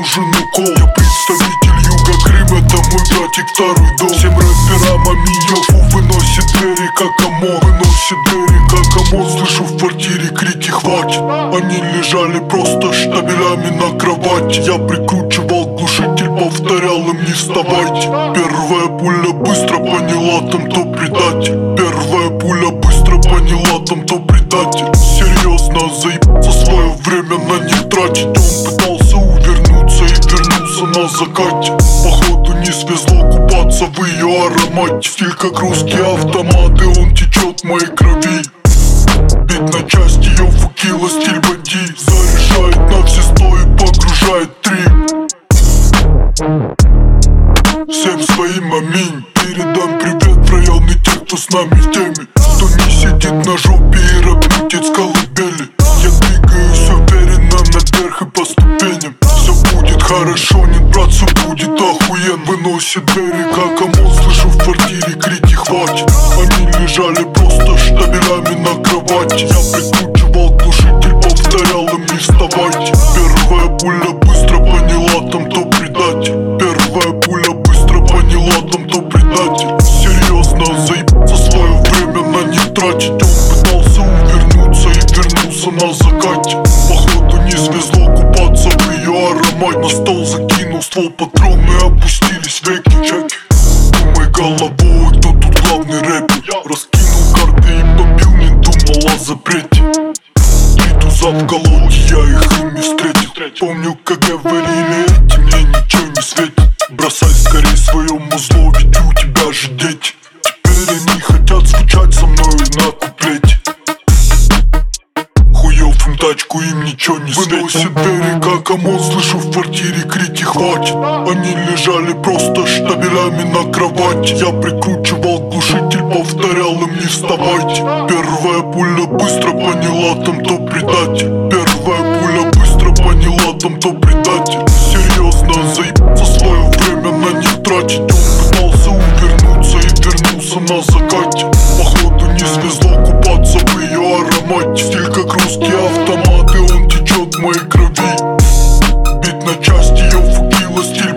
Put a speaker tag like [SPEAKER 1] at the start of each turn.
[SPEAKER 1] нужен укол. Я представитель Юга Крым, это мой братик, второй дом. Всем рэперам аминёв выносит двери как ОМОН. Выносит двери как ОМОН. Слышу в квартире крики «хватит». Они лежали просто штабелями на кровати. Я прикручивал глушитель, повторял им не вставайте. Первая пуля быстро поняла, там кто предатель. Первая пуля быстро поняла, там кто предатель. Серьезно заебаться, свое время на них тратить. Он пытался увернуться и вернулся на закате. Походу не свезло купаться в ее аромате. Стиль как русский автомат, и он течет в моей крови. Бит на части, ее фукила, стиль бандит. Заряжает на все 100 и погружает 3. Всем своим аминь. Передам привет в районы тех, кто с нами в теме. Кто не сидит на жопе и рэпнутит с колыбели. Я двигаюсь уверенно наверх и по ступеням. Все будет хорошо, нет, брат, все будет охуенно. Выносит двери как ОМОН, слышу в квартире крики «хватит». Они лежали просто штабелями на кровати. Я прикручивал глушитель, повторял им не вставайте. Первая пуля быстро поняла, там кто предатель. Первая пуля быстро поняла, там кто предатель. Серьезно заебаться, свое время на них тратить. Он пытался увернуться и вернулся на закате. Походу не свезло купаться в ее аромате. На стол закинул ствол, патроны опустились веки. Чеки. Думай головой, кто тут главный рэпер. Раскинул карты и побил, не думал о запрете. Три туза в колоде, я их ими встретил. Помню, как говорили эти, мне ничего не светит. Бросай скорее свое музло, ведь у тебя же дети. Теперь они хотят звучать со мною на куплете. Хуёв им тачку, им ничего не светит. Выносит двери как ОМОН, слышу в квартире крики «хватит». Они лежали просто штабелями на кровати. Я прикручивал глушитель, повторял им не вставайте. Первая пуля быстро поняла, там кто предатель. Первая пуля быстро поняла, там кто предатель. Серьезно заебаться, свое время на них тратить. Он пытался увернуться и вернулся на закате. Походу не свезло купаться в ее аромате. Стиль как русский автомат, и он течет в моей крови. Бит на части, ее фукила, стиль